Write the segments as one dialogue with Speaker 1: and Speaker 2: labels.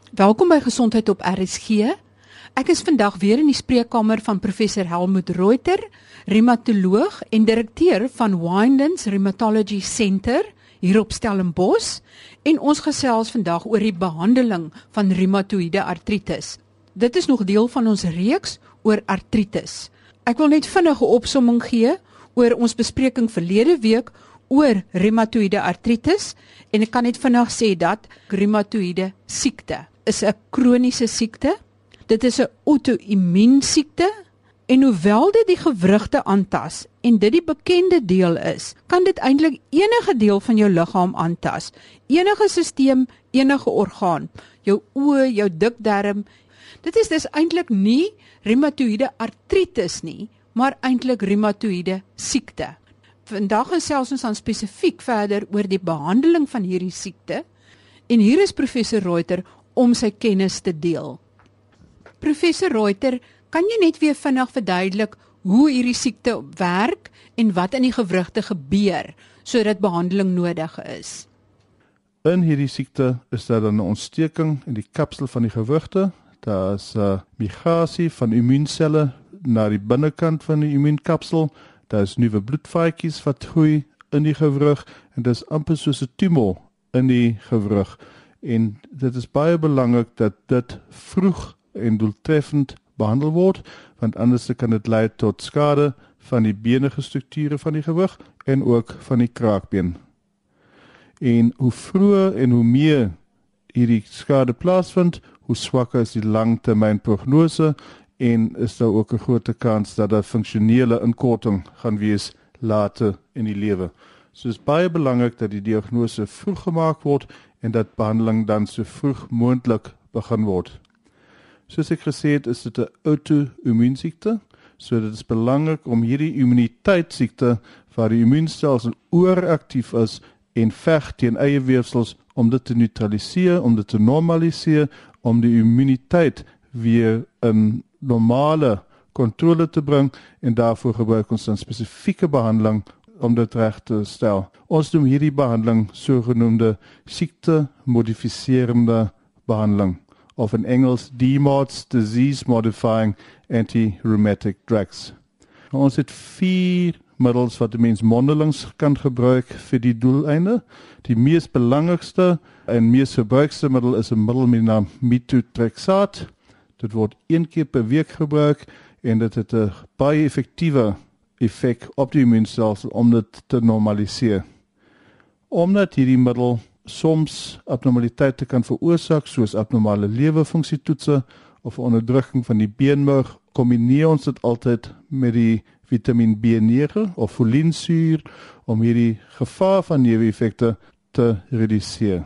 Speaker 1: Welkom by Gesondheid op RSG. Ek is vandag weer in die spreekkamer van professor Helmut Reuter, reumatoloog en direkteur van Winelands Rheumatology Center hier op Stellenbosch, en ons gesels vandag oor die behandeling van reumatoïde artritis. Dit is nog deel van ons reeks oor artritis. Ek wil net vinnige opsomming gee oor ons bespreking verlede week oor reumatoïde artritis, en ek kan net vinnig sê dat reumatoïde siekte is 'n kroniese siekte. Dit is 'n auto-immuun siekte, en hoewel dit die gewrigte aantas en dit die bekende deel is, kan dit eintlik enige deel van jou liggaam aantas. Enige sisteem, enige orgaan, jou oë, jou dikdarm. Dit is dus eintlik nie reumatoïde artritis nie, maar eintlik reumatoïde siekte. Vandag gesels ons dan spesifiek verder oor die behandeling van hierdie siekte, en hier is professor Reuter om sy kennis te deel. Professor Reuter, kan jy net weer vinnig verduidelik hoe hierdie siekte werk en wat in die gewrigte gebeur sodat behandeling nodig is?
Speaker 2: In hierdie siekte is daar dan 'n ontsteking in die kapsel van die gewrigte. Daar is 'n migrasie van immuunselle na die binnekant van die immuunkapsel. Daar is nuwe bloedvaatjies wat groei in die gewrig, en dit is amper soos 'n tumor in die gewrig. En dit is baie belangrik dat dit vroeg en doeltreffend behandel word, want anders kan dit lei tot skade van die benige strukture van die gewrig en ook van die kraakbeen. En hoe vroeër en hoe meer hierdie skade plaasvind, hoe swakker is die langtermyn prognose, en is daar ook 'n groot kans dat daar funksionele inkorting gaan wees later in die lewe. So is baie belangrik dat die diagnose vroeg gemaak word en dat behandeling dan so vroeg moontlik begin word. Soos ek gesê het, is dit 'n auto-immuunsiekte, so dit is belangrik om hierdie immuniteitssiekte waar die immuunstelsel ooraktief is en veg teen eie weefsels om dit te neutraliseer, om dit te normaliseer, om die immuniteit weer in normale kontrole te bring, en daarvoor gebruik ons dan spesifieke behandeling om dit reg te stel. Ons noem hierdie behandeling sogenaamde siekte-modifiserende behandeling, of in Engels DMARDs, Disease Modifying Anti-Rheumatic Drugs. Ons het 4 middels wat die mens mondelings kan gebruik vir die doeleinde. Die mees belangrikste en mees gebruikste middel is 'n middel met die naam methotrexaat. Dit word 1 keer per week gebruik, en dit het 'n baie effektiewe effek op die immuunstelsel om dit te normaliseer. Omdat hierdie middel soms abnormaliteite kan veroorsaak, soos abnormale lewerfunksietoetse of onderdrukking van die beenmerg, kombineer ons dit altyd met die Vitamin B9 of folinsuur om hierdie gevaar van neeweffekte te reduseer.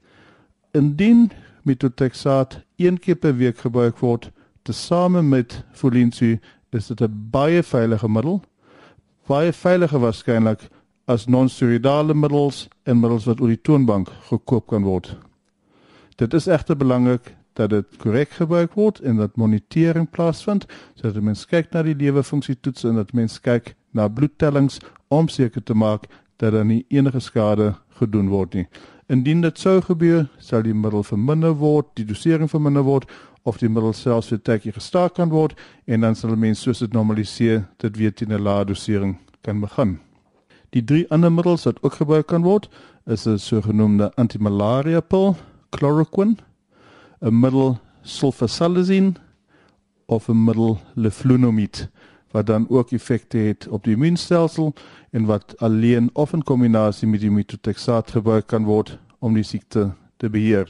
Speaker 2: Indien methotrexaat 1 keer per week gebruik word, tesame met folinsuur, is dit 'n baie veilige middel, baie veiliger waarskynlik as non-steroidale middels en middels wat oor die toonbank gekoop kan word. Dit is egter belangrik dat dit korrek gebruik word en dat monitering plaasvind, sodat mens kyk na die lewerfunksietoetse en dat mens kyk na bloedtellings om seker te maak dat daar nie enige skade gedoen word nie. Indien dit sou gebeur, sal die middel verminder word, die dosering verminder word, of die middel selfs vir 'n tydjie gestaak kan word, en dan sal 'n mens soos dit normaliseer, dit weer teen 'n lae dosering kan begin. Die 3 ander middels wat ook gebruik kan word, is 'n sogenaamde antimalaria pil, chloroquine, 'n middel sulfasalazine, of 'n middel leflunomide, wat dan ook effekte het op die immuunstelsel en wat alleen of in kombinasie met die methotrexaat gebruik kan word om die siekte te beheer.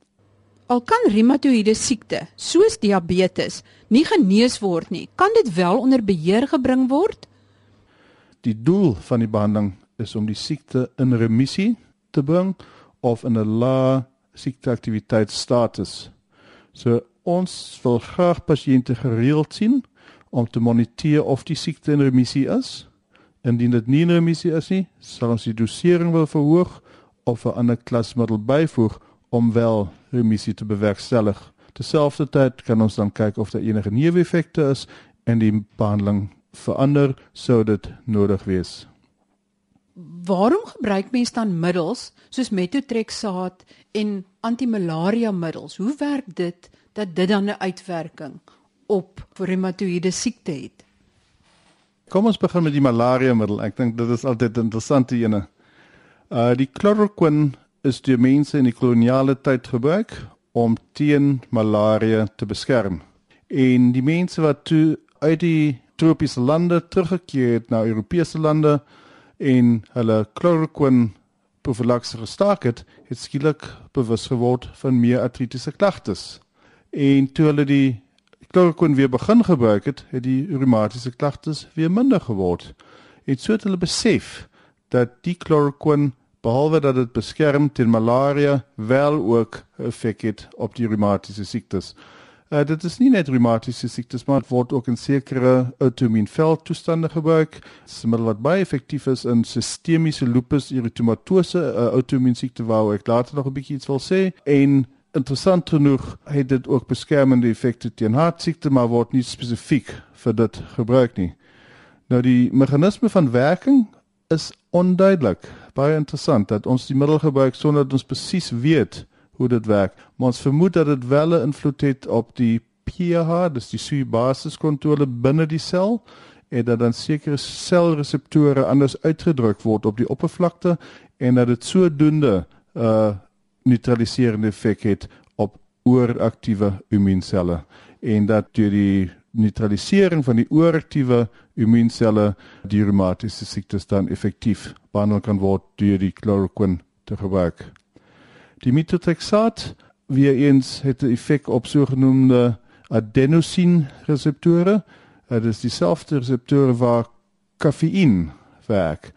Speaker 1: Al kan reumatoïde siekte, soos diabetes, nie genees word nie, kan dit wel onder beheer gebring word?
Speaker 2: Die doel van die behandeling is om die siekte in remissie te bring of in 'n lae siekteaktiwiteitsstatus. So ons wil graag pasiënte gereeld sien om te moniteer of die siekte in remissie is. Indien dit nie in remissie is nie, sal ons die dosering wil verhoog of 'n ander klasmiddel byvoeg om wel remissie te bewerkstellig. Terselfdertyd kan ons dan kyk of daar enige neeweffekte is en die behandeling verander sou dit nodig wees.
Speaker 1: Waarom gebruik mense dan middels soos methotrexaat en antimalaria middels? Hoe werk dit dat dit dan 'n uitwerking op reumatoïede siekte het?
Speaker 2: Kom ons begin met die malaria middel. Ek dink dit is altyd 'n interessante ene. Die chloroquine is deur mense in die koloniale tyd gebruik om teen malaria te beskerm. En die mense wat toe uit die tropiese lande teruggekeer het na Europese lande en hulle chloroquine profylakse gestaak het skielik bewus geword van meer artritiese klagtes. En toe hulle die chloroquine weer begin gebruik het die reumatiese klagtes weer minder geword. En so het hulle besef dat die chloroquine, behalwe dat dit beskerm teen malaria, wel ook 'n effek het op die reumatiese siektes. Dit is nie net reumatiese siektes, maar het word ook in sekere autoimmuunveldtoestande gebruik. Dit is 'n middel wat baie effektief is in sistemiese lupus erythematose, 'n autoimmuunsiekte waar ek later nog 'n bietjie iets wil sê. En interessant genoeg het dit ook beskermende effekte teen hartsiekte, maar word nie spesifiek vir dit gebruik nie. Nou die meganisme van werking is onduidelik. Baie interessant dat ons die middel gebruik sonder dat ons presies weet hoe dit werk. Maar ons vermoed dat dit wel 'n invloed het op die pH, dus die suibasiskontrole binne die sel, en dat dan sekere selreseptore anders uitgedruk word op die oppervlakte en dat dit sodoende neutraliserende effek het op ooraktiewe immuunselle en dat deur die neutralisering van die ooraktiewe immuunselle die reumatiese siektes dan effektief behandel kan word deur die chloroquine te gebruik. Die methotrexaat weer eens het 'n effek op sogenaamde adenosine-reseptore. Dit is dieselfde reseptore waar kaffieïn werk.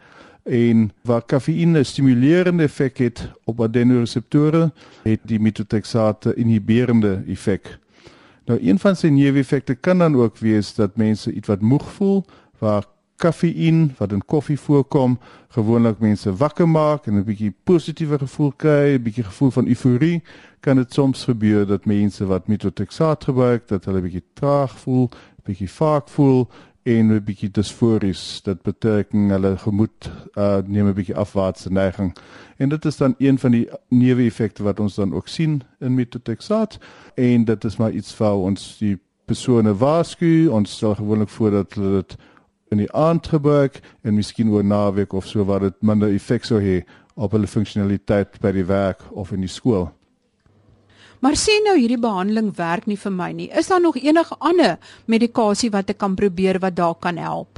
Speaker 2: En waar kaffieïn 'n stimulerende effek het op adenoreseptore, het die methotrexaat 'n inhiberende effek. Nou, een van sy neeweffekte kan dan ook wees dat mense iets wat moeg voel, waar kaffieïn, wat in koffie voorkom, gewoonlik mense wakker maak en 'n bietjie positiewe gevoel kry, 'n bietjie gevoel van euforie, kan dit soms gebeur dat mense wat methotrexaat gebruik, dat hulle 'n bietjie traag voel, 'n bietjie vaak voel en 'n bietjie dysfories. Dit beteken hulle gemoed neem 'n bietjie afwaartse neiging. En dit is dan een van die neeweffekte wat ons dan ook sien in methotrexaat. En dit is maar iets waar ons die persone waarsku. Ons stel gewoonlik voor dat hulle dit in die aand gebruik en miskien oor naweek of so waar dit minder effek sou hê op hulle funksionaliteit by die werk of in die skool.
Speaker 1: Maar sê nou hierdie behandeling werk nie vir my nie. Is daar nog enige ander medikasie wat ek kan probeer wat daar kan help?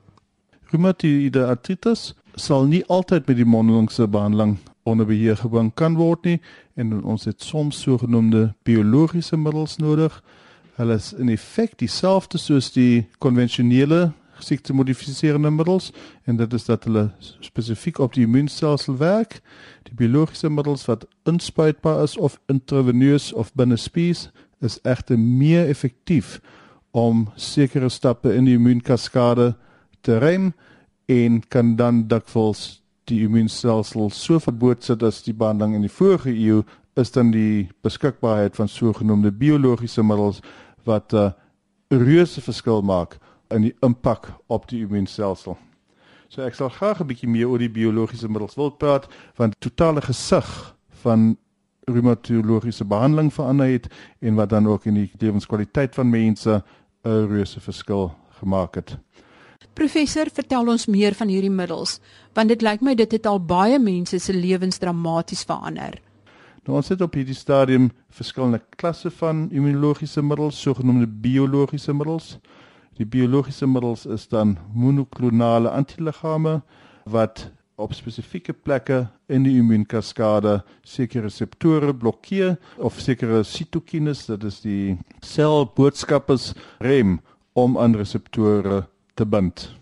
Speaker 2: Reumatoïede artritis sal nie altyd met die mondelingse behandeling onder beheer gebring kan word nie en ons het soms sogenaamde biologiese middels nodig. Hulle is in effek dieselfde soos die konvensionele siektemodifiserende middels en dit is dat hulle spesifiek op die immuunstelsel werk. Die biologiese middels wat inspuitbaar is of intraveneus of binne spies is egter meer effektief om sekere stappe in die immuunkaskade te rem en kan dan dikwels die immuunstelsel so verbootsig as die behandeling in die vorige eeu is dan die beskikbaarheid van sogenaamde biologiese middels wat 'n reuse verskil maak in die impak op die immuunstelsel. So ek sal graag 'n bietjie meer oor die biologiese middels wil praat, want die totale gesig van reumatologiese behandeling verander het en wat dan ook in die lewenskwaliteit van mense 'n reuse verskil gemaak het.
Speaker 1: Professor, vertel ons meer van hierdie middels, want dit lyk my dit het al baie mense se lewens dramaties verander.
Speaker 2: Nou, ons het op hierdie stadium verskillende klasse van immunologiese middels, sogenaamde biologiese middels. Die biologiese middels is dan monoklonale antiliggame wat op spesifieke plekke in die immuunkaskade sekere reseptore blokkeer of sekere sitokines, dit is die selboodskappers rem om aan reseptore te bind.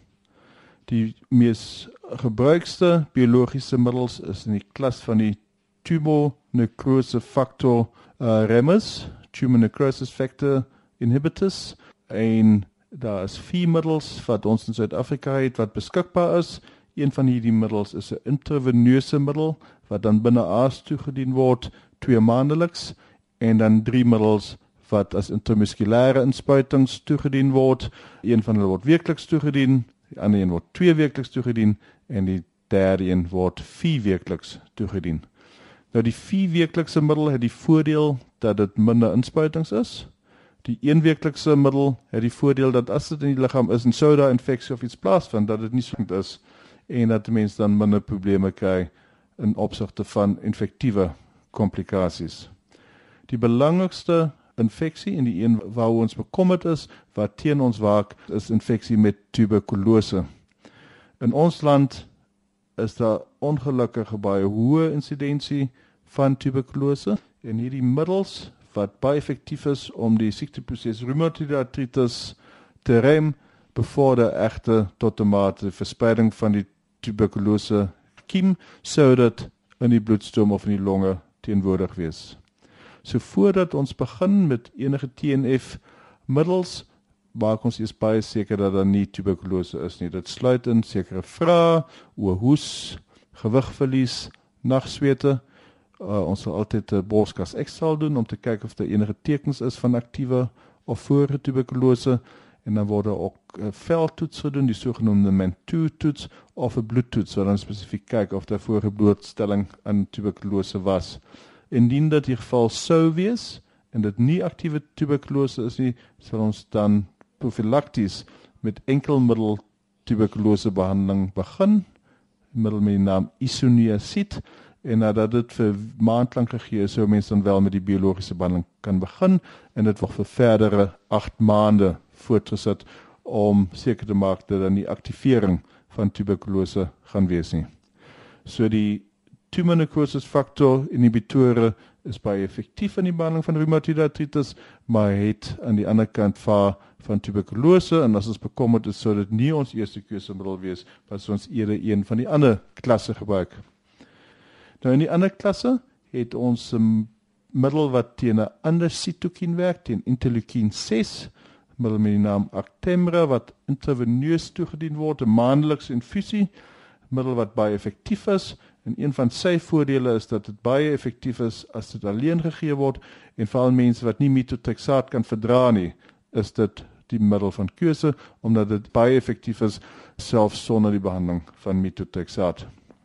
Speaker 2: Die mees gebruikste biologiese middels is in die klas van die tumor necrosis factor remmers, tumor necrosis factor inhibitors, en daar is 4 middels wat ons in Suid-Afrika het wat beskikbaar is. Een van hierdie middels is 'n intraveneuse middel wat dan binne aas toegedien word 2 maandeliks en dan 3 middels wat as intramuskulêre inspuitings toegedien word. Een van hulle word weekliks toegedien, die ander een word 2 weekliks toegedien en die derde een word 4 weekliks toegedien. Nou die 4 weeklikse middel het die voordeel dat dit minder inspuitings is. Die 1 weeklikse middel het die voordeel dat as dit in die liggaam is en sou daar infeksie of iets plaasvind, dat dit nie so goed is en dat die mens dan minder probleme kry in opsigte van infektiewe komplikasies. Die belangrikste infeksie en die een waar ons bekommerd is, wat teen ons waak, is infeksie met tuberkulose. In ons land is daar ongelukkig baie hoë insidensie van tuberkulose en hierdie middels wat baie effektief is om die siekteproses reumatoïde artritis te rem, bevorder egter tot 'n mate verspreiding van die tuberkulose kiem, sodat in die bloedstroom of in die longe teenwoordig wees. So voordat ons begin met enige TNF middels, maak ons eers baie seker dat daar nie tuberkulose is nie. Dit sluit in sekere vrae, oor hoes, gewigverlies, nagswete. Ons sal altyd 'n borskas X-ral doen om te kyk of daar enige tekens is van aktiewe of vorige tuberkulose. En dan word ook 'n veldtoets gedoen, die sogenaamde Mantoux-toets of 'n bloedtoets, wat dan spesifiek kyk of daar vorige blootstelling aan tuberkulose was. Indien dit die geval sou wees en dit nie aktiewe tuberkulose is nie, sal ons dan profilakties met enkelmiddel tuberkulosebehandeling begin, middel met die naam isoniazid, en nadat dit vir maandlang gegee is, sou mens dan wel met die biologiese behandeling kan begin, en dit word vir verdere 8 maande voortgesit om seker te maak dat daar nie aktivering van tuberkulose gaan wees nie. So die tumor necrosis factor inhibitore is baie effektief in die behandeling van reumatoïde artritis, maar het aan die ander kant van tuberkulose, en as ons bekommerd is, sou dit nie ons eerste keusemiddel wees, maar ons eerder een van die ander klasse gebruik. Nou in die ander klasse het ons 'n middel wat teen 'n ander sitokien werk, teen interleukin 6, middel met die naam Actemra, wat intraveneus toegedien word, 'n maandelikse infusie, middel wat baie effektief is, en een van sy voordele is dat dit baie effektief is as dit alleen gegee word, en veral mense wat nie methotrexaat kan verdra nie, is dit die middel van keuse, omdat dit baie effektief is, selfs sonder die behandeling van methotrexaat.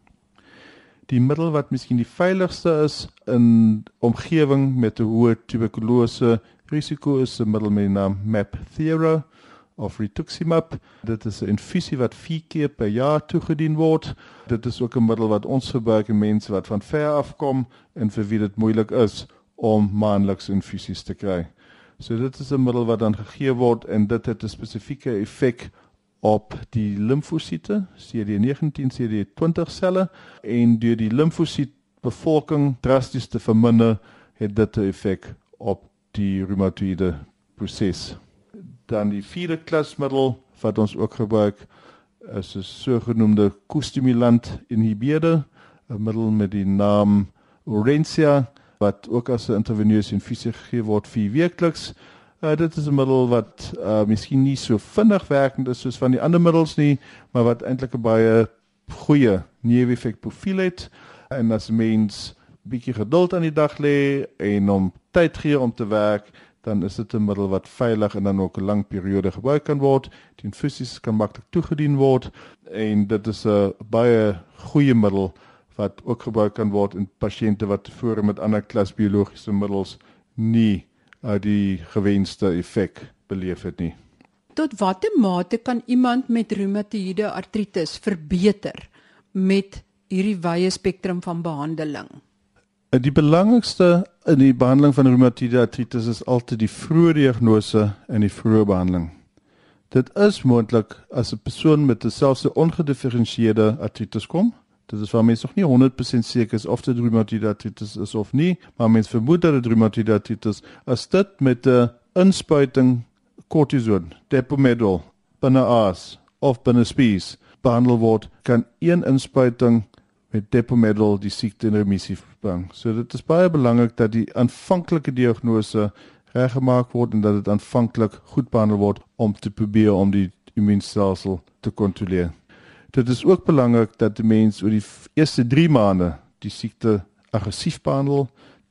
Speaker 2: Die middel wat miskien die veiligste is in omgewing met 'n hoë tuberkulose risiko is 'n middel met die naam MabThera of rituximab. Dit is 'n infusie wat 4 keer per jaar toegedien word. Dit is ook 'n middel wat ons gebruik in mense wat van ver af kom en vir wie dit moeilik is om maandeliks infusies te kry. So dit is 'n middel wat dan gegee word en dit het 'n spesifieke effek op die limfosiete, CD19, CD20 selle, en deur die limfosietbevolking drasties te verminder, het dit 'n effek op die reumatoïde proses. Dan die 4de klasmiddel wat ons ook gebruik is 'n sogenaamde co-stimulant inhibitor, 'n middel met die naam Orencia, wat ook as 'n intraveneuse infusie gegee word 4 weekliks. Dit is 'n middel wat miskien nie so vinnig werkend is soos van die ander middels nie, maar wat eintlik 'n baie goeie neeweffekprofiel het. En as mens bietjie geduld aan die dag lê en om tyd gee om te werk, dan is dit 'n middel wat veilig en dan ook 'n lang periode gebruik kan word. Die infusies kan maklik toegedien word en dit is 'n baie goeie middel wat ook gebruik kan word in pasiënte wat tevore met ander klas biologiese middels nie die gewenste effek beleef het nie.
Speaker 1: Tot watter mate kan iemand met reumatoïede artritis verbeter met hierdie wye spektrum van behandeling?
Speaker 2: Die belangrikste in die behandeling van reumatoïede artritis is altyd die vroeë diagnose en die vroeë behandeling. Dit is moontlik as 'n persoon met 'n selfs 'n ongedifferensieerde artritis kom. Dit is waar mens nog nie 100% seker is of dit reumatoïede artritis is of nie, maar mens vermoed dat dit reumatoïede artritis is. As dit met 'n inspuiting kortison, Depomedrol, binne aas of binne spies behandel word, kan een inspuiting met Depomedrol die siekte in remissie bring. So dit is baie belangrik dat die aanvanklike diagnose reggemaak word en dat dit aanvanklik goed behandel word om te probeer om die immuunstelsel te kontroleer. Dit is ook belangrik dat die mens oor die eerste 3 maande die siekte aggressief behandel,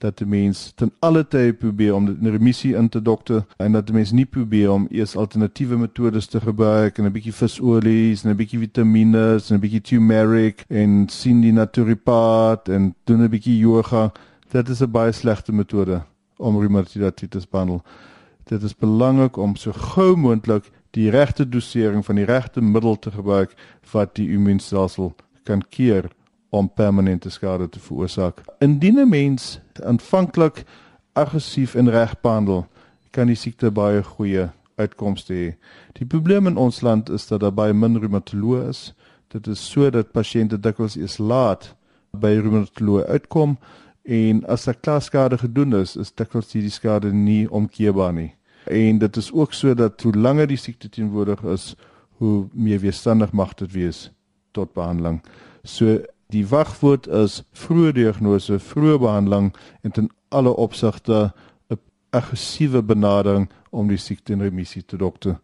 Speaker 2: dat die mens ten alle tye probeer om die remissie in te dokter en dat die mens nie probeer om eers alternatiewe metodes te gebruik en 'n bietjie visolies en 'n bietjie vitamines en 'n bietjie turmeric en sien die naturopaat en doen 'n bietjie yoga. Dit is 'n baie slegte metode om reumatoïde artritis behandel. Dit is belangrik om so gou moontlik die regte dosering van die regte middel te gebruik wat die immuunstelsel kan keer om permanente skade te veroorsaak. Indien 'n mens aanvanklik aggressief en reg behandel, kan die siekte baie goeie uitkomste hê. Die probleem in ons land is dat daar baie min reumatoloë is. Dit is so dat pasiënte dikwels eers laat by reumatoloë uitkom en as daar klaar skade gedoen is dikwels die skade nie omkeerbaar nie. En dit is ook so dat hoe langer die siekte teenwoordig is, hoe meer weerstandig mag dit wees tot behandeling. So die wagwoord is vroeë diagnose, vroeë behandeling en ten alle opsigte 'n aggressiewe benadering om die siekte in remissie te dokter.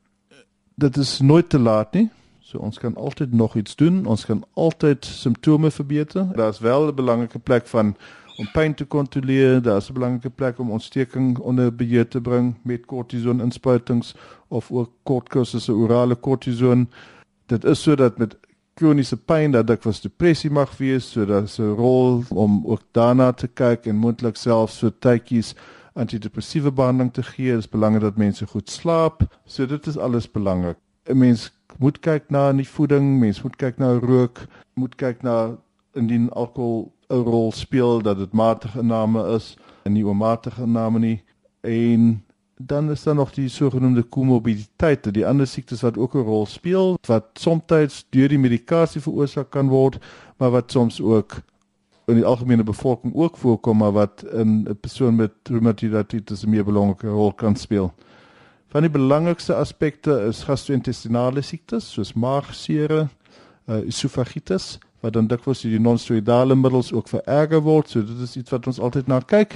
Speaker 2: Dit is nooit te laat nie. So ons kan altyd nog iets doen, ons kan altyd simptome verbeter. Daar is wel 'n belangrike plek om pyn te kontroleer, daar is 'n belangrike plek om ontsteking onder beheer te bring met kortison-inspuitings of ook kortkursusse orale kortison. Dit is sodat met kroniese pyn dat dikwels depressie mag wees, so daar is 'n rol om ook daarna te kyk en moontlik selfs so tydjies antidepressiewe behandeling te gee. Dit is belangrik dat mense goed slaap, so dit is alles belangrik. 'n Mens moet kyk na die voeding, mens moet kyk na rook, moet kyk na indien alkohol 'n rol speel, dat dit matige inname is en nie oormatige inname nie. En dan is daar nog die sogenaamde komorbiditeite, die ander siektes wat ook 'n rol speel, wat soms deur die medikasie veroorsaak kan word, maar wat soms ook in die algemene bevolking ook voorkom, maar wat in 'n persoon met reumatoïde artritis 'n meer belangrike rol kan speel. Van die belangrikste aspekte is gastro-intestinale siektes, soos maagsere, esophagitis, wat dan dikwels die non-steroidale middels ook vererger word, so dit is iets wat ons altyd na kyk.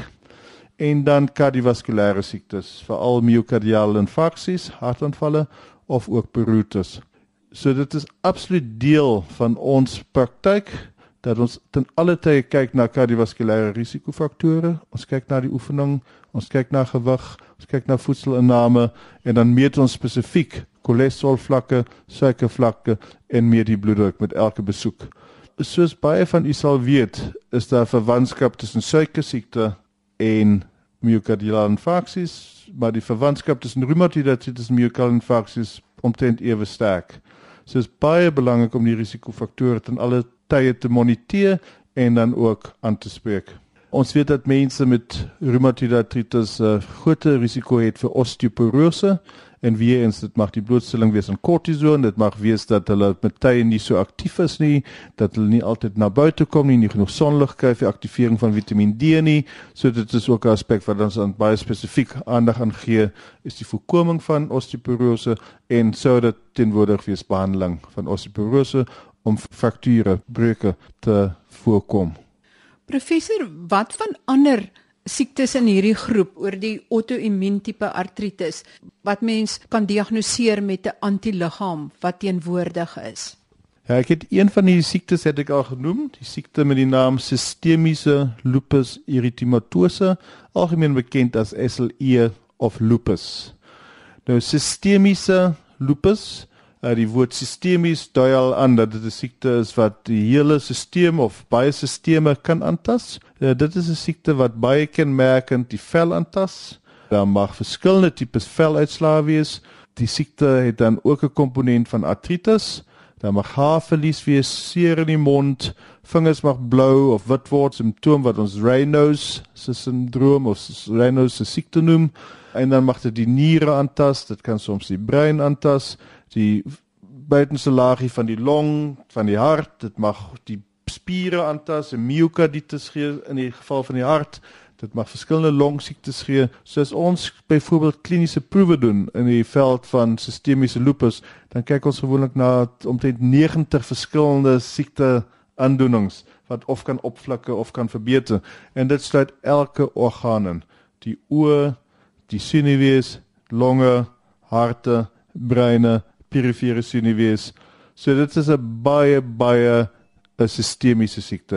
Speaker 2: En dan kardiovaskulêre siektes, veral myokardiale infarksies, hartaanvalle of ook beroertes. So dit is absoluut deel van ons praktyk dat ons ten alle tye kyk na kardiovaskulêre risikofaktore, ons kyk na die oefening, ons kyk na gewig, ons kyk na voedselinname en dan meet ons spesifiek cholesterolvlakke, suikervlakke en meet die bloeddruk met elke besoek. Soos baie van u sal weet, is daar verwantskap tussen suikersiekte en myokardiale infarksies, maar die verwantskap tussen reumatoïde artritis en myokardiale infarksies omtrent ewe sterk. So is baie belangrik om die risikofaktore ten alle tye te moniteer en dan ook aan te spreek. Ons weet dat mense met reumatoïde artritis groter risiko het vir osteoporose en weer eens dit mag die blootstelling wees aan kortison, dit mag wees dat hulle met tye nie so aktief is nie, dat hulle nie altyd na buite kom nie genoeg sonlig kry vir aktivering van Vitamiin D nie, so dit is ook 'n aspek wat ons aan baie spesifiek aandag aan gee, is die voorkoming van osteoporose en sou dit teenwoordig wees behandeling van osteoporose om frakture, breuke te voorkom.
Speaker 1: Professor, wat van ander siektes in hierdie groep oor die auto-immuun tipe artritis wat mens kan diagnoseer met 'n antiliggaam wat teenwoordig is?
Speaker 2: Ja, ek het een van die siektes het ek al genoem, die siekte met die naam sistemiese lupus erythematose, algemeen bekend as SLE of lupus. Nou sistemiese lupus, die woord sistemies dui al aan dat dit 'n siekte is wat die hele stelsel of baie sisteme kan aantas. Dit is 'n siekte wat baie kenmerkend die vel aantas. Daar mag verskillende tipes veluitslae wees. Die siekte het dan ook 'n komponent van artritis. Daar mag haarverlies wees, seer in die mond, vingers mag blou of wit word, simptoom wat ons Raynaud's syndroom of Raynaud's siekte noem. En dan mag dit die niere aantas, dit kan soms die brein aantas, die buitenste laagie van die long, van die hart, dit mag die spiere aantas, 'n myokarditis gee in die geval van die hart, dit mag verskillende longsiektes gee, soos ons byvoorbeeld kliniese proewe doen in die veld van sistemiese lupus, dan kyk ons gewoonlik na omtrent 90 verskillende siekteaandoenings, wat of kan opflikke of kan verbeter, en dit sluit elke orgaan in, die oë, die sinewees, longe, harte, breine, perifere sinewees. So dit is 'n baie 'n sistemiese siekte.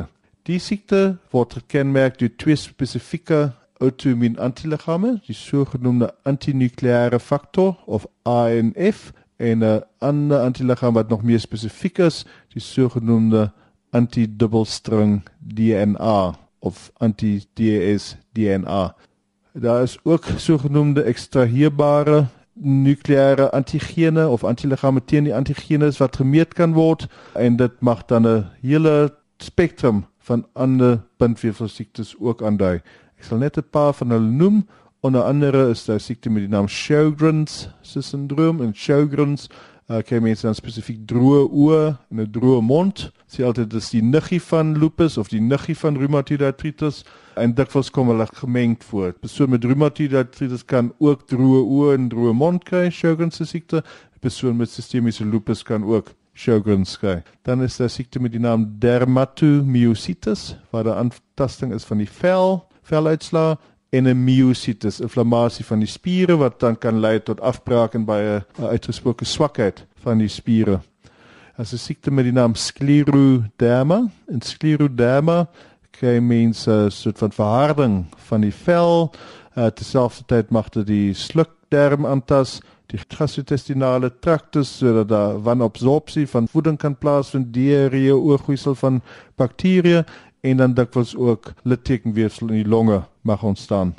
Speaker 2: Die siekte word gekenmerk deur 2 spesifieke outoimmuun antiliggame, die sogenaamde antinukleêre faktor of ANF, en 'n ander antiliggaam wat nog meer spesifiek is, die sogenaamde antidubbelstring DNA of anti-DS DNA. Daar is ook sogenaamde ekstraheerbare nukleêre antigene of antiliggame teen die antigenes wat gemeet kan word, en dit mag dan 'n hele spektrum van ander bindweefselsiektes ook aandui. Ek sal net 'n paar van hulle noem. Onder andere is daar siekte met die naam Sjogren's syndroom, en Sjogren's kry mense dan spesifiek droë oë en 'n droë mond. Sê altyd dis die niggie van lupus of die niggie van rheumatoid arthritis, en dikwels kom hulle gemengd voor. 'n Persoon met rheumatoid arthritis kan ook droë oë en droë mond kry, Sjogren's siekte. 'n Persoon met sistemiese lupus kan ook Sjogren's kry. Dan is daar siekte met die naam dermatomyositis, waar daar aantasting is van die veluitslae, en 'n myositis, inflammasie van die spiere, wat dan kan lei tot afbraak en baie uitgesproke swakheid van die spiere. As 'n siekte met die naam scleroderma, en scleroderma kry mense 'n soort van verharding van die vel, terselfdertyd mag dit die slukdarm aantas, die gastrointestinale traktus, sodat daar wanabsorpsie van voeding kan plaasvind, diarree, oorgroeisel van bakterieë, en dan dikwels ook littekenweefsel in die longe mag ontstaan.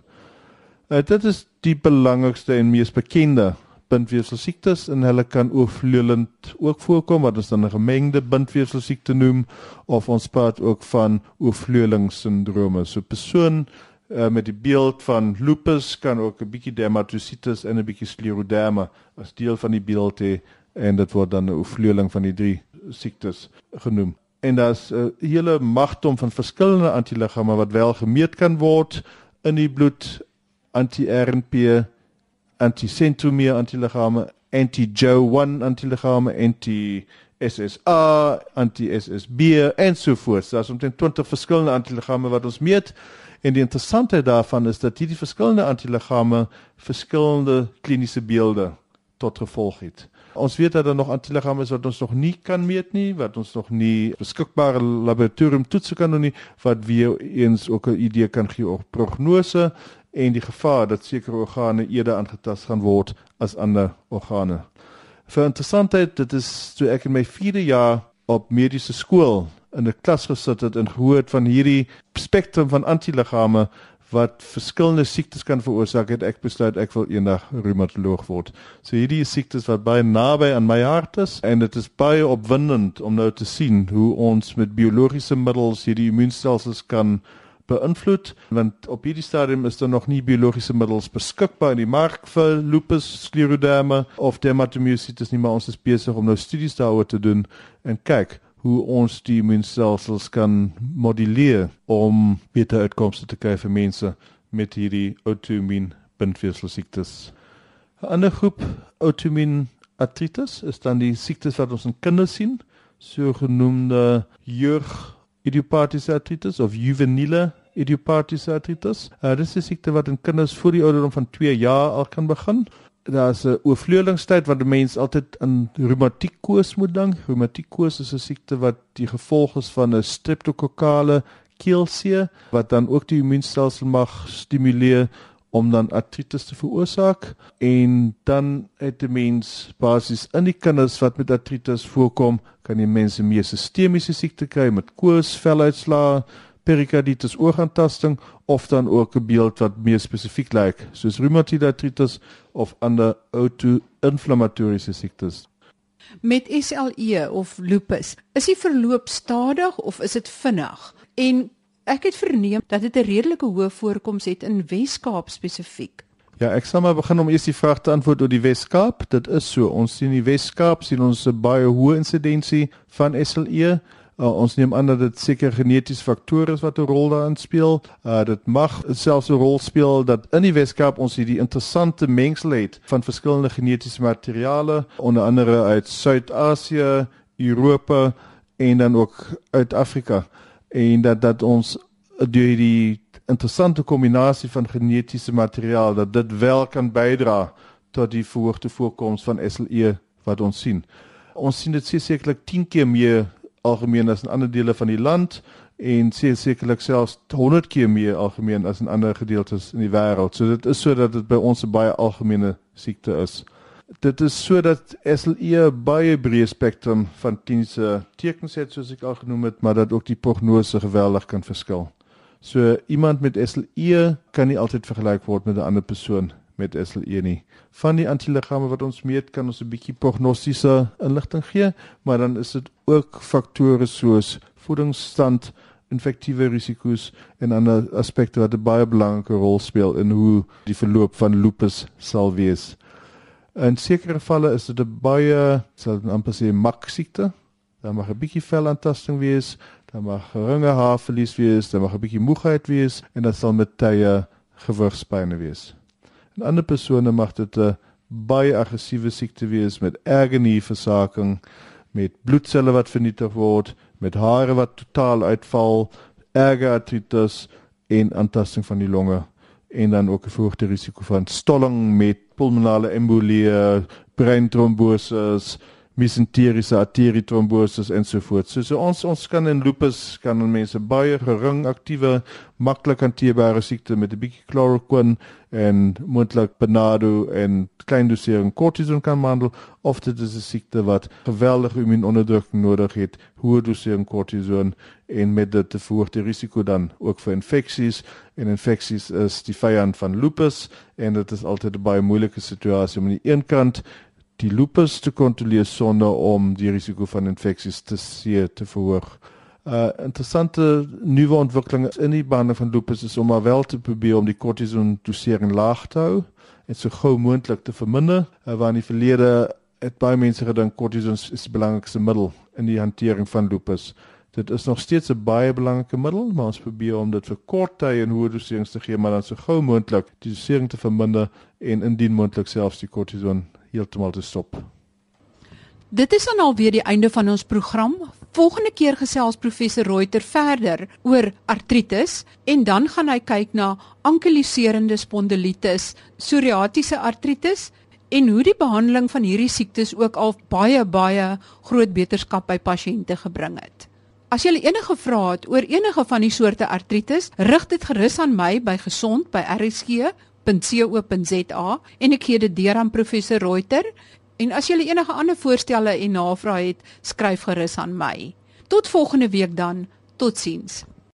Speaker 2: Dit is die belangrikste en mees bekende bindweefselsiektes, en hulle kan oorvleulend ook voorkom, wat ons dan 'n gemengde bindweefselsiekte noem, of ons praat ook van oorvleulingssindrome. So 'n persoon met die beeld van lupus kan ook 'n bietjie dermatositis en 'n bietjie scleroderma as deel van die beeld hê, en dit word dan 'n oorvleuling van die 3 siektes genoem. En daar's 'n hele magdom van verskillende antiliggame wat wel gemeet kan word in die bloed, anti-RNP, anti-centromere antiliggame, anti-Jo1 antiliggame, anti-SSA, anti-SSB ensovoorts. Daar's omtrent 20 verskillende antiliggame wat ons meet, en die interessantheid daarvan is dat hierdie verskillende antiliggame verskillende kliniese beelde tot gevolg het. Ons weet dat daar nog antiliggame is wat ons nog nie kan meet nie, wat ons nog nie beskikbare laboratoriumtoetse kan doen nie, wat weer eens ook 'n idee kan gee oor prognose en die gevaar dat sekere organe eerder aangetast gaan word as ander organe. Vir interessantheid, dit is toe ek in my 4de jaar op mediese skool in 'n klas gesit het en gehoor het van hierdie spektrum van antiliggame wat verskillende siektes kan veroorsaak, het ek besluit ek wil eendag reumatoloog word. So hierdie is siektes wat baie naby aan my hart is, en dit is baie opwindend om nou te sien hoe ons met biologiese middels hierdie immuunstelsels kan beïnvloed, want op hierdie stadium is daar nog nie biologiese middels beskikbaar in die mark vir lupus, scleroderma of dermatomyositis nie, maar ons is besig om nou studies daaroor te doen en kyk hoe ons die immuunstelsels kan moduleer om beter uitkomste te kry vir mense met hierdie outoimmuun bindweefselsiektes. 'n Ander groep outoimmuun artritis is dan die siektes wat ons in kinders sien, sogenoemde jeug-idiopathische artritis of juveniele idiopathische artritis. Dit is 'n siekte wat in kinders voor die ouderdom van 2 jaar al kan begin. Daar is 'n oorvleulingstyd wat die mens altyd aan reumatiekkoors moet dink. Reumatiekkoors is 'n siekte wat die gevolg is van 'n streptokokkale keelseer, wat dan ook die immuunstelsel mag stimuleer om dan artritis te veroorsaak. En dan het die mens basies in die kinders wat met artritis voorkom, kan die mense meer sistemiese siekte kry met koors, veluitslae, perikarditis, oogaantasting, of dan ook 'n beeld wat meer spesifiek lyk, soos reumatoïde artritis of ander auto-inflammatoriese siektes.
Speaker 1: Met SLE of lupus, is die verloop stadig of is dit vinnig? En ek het verneem dat dit 'n redelike hoë voorkoms het in Wes-Kaap spesifiek.
Speaker 2: Ja, ek sal maar begin om eers die vraag te antwoord oor die Wes-Kaap. Dit is so, ons sien in die Wes-Kaap sien ons 'n baie hoë insidensie van SLE. Ons neem aan dat dit seker genetiese faktore is wat 'n rol daarin speel. Dit mag selfs 'n rol speel dat in die Wes-Kaap ons hierdie interessante mengsel het van verskillende genetiese materiale, onder andere uit Suid-Asië, Europa en dan ook uit Afrika. En dat ons deur die interessante kombinasie van genetiese materiaal, dat dit wel kan bydra tot die verhoogde voorkoms van SLE wat ons sien. Ons sien dit sekerlik 10 keer meer algemeen as in ander dele van die land, en sekerlik selfs 100 keer meer algemeen as in ander gedeeltes in die wêreld. So dit is sodat dit by ons 'n baie algemene siekte is. Dit is sodat SLE baie breë spektrum van kliniese tekens het, soos ek al genoem het, maar dat ook die prognose geweldig kan verskil. So iemand met SLE kan nie altyd vergelyk word met 'n ander persoon met SLE nie. Van die antiliggame wat ons meet, kan ons 'n bietjie prognostiese inligting gee, maar dan is dit ook faktore soos voedingsstand, infektiewe risiko's en ander aspekte wat 'n baie belangrike rol speel in hoe die verloop van lupus sal wees. In sekere gevalle is dit 'n baie, sal ek amper sê, maksiekte. Daar mag 'n bietjie velaantasting wees, daar mag geringe haarverlies wees, daar mag 'n bietjie moegheid wees en dit sal met tye gewrigspyne wees. In ander persone mag dit 'n baie aggressiewe siekte wees met erge nierversaking, met bloedselle wat vernietig word, met hare wat totaal uitval, erge artritis en aantasting van die longe. En dan ook 'n verhoogde risiko van stolling met pulmonale embolie, breintromboses, mesenteriese arterietromboses ensovoorts. So ons kan in lupus kan mense baie gering aktiewe, maklik hanteerbare siekte met 'n bietjie chloroquine en moontlik Benado en klein dosering kortison kan behandel, of dit is 'n siekte wat geweldige immuunonderdrukking nodig het, hoë dosering kortison en met dit 'n verhoogde risiko dan ook vir infeksies, en infeksies is die vyand van lupus en dit is altyd 'n baie moeilike situasie om aan die een kant die lupus te kontroleer sonder om die risiko van infeksies te verhoog. Interessante nuwe ontwikkelinge in die behandeling van lupus is om maar wel te probeer om die kortison dosering laag te hou en so gou moontlik te verminder. Waar in die verlede het baie mense gedink kortison is die belangrikste middel in die hantering van lupus. Dit is nog steeds 'n baie belangrike middel, maar ons probeer om dit vir kort tye en hoë doserings te gee, maar dan so gou moontlik die dosering te verminder en indien moontlik selfs die kortison heeltemal te stop.
Speaker 1: Dit is dan alweer die einde van ons program. Volgende keer gesels professor Reuter verder oor artritis en dan gaan hy kyk na ankyloserende spondilitis, psoriatiese artritis en hoe die behandeling van hierdie siektes ook al baie groot beterskap by pasiënte gebring het. As jy enige vrae het oor enige van die soorte artritis, rig dit gerus aan my by gesond@rsg.co.za en ek gee dit deur aan professor Reuter. En as jy enige ander voorstelle en navrae het, skryf gerus aan my. Tot volgende week dan. Totsiens.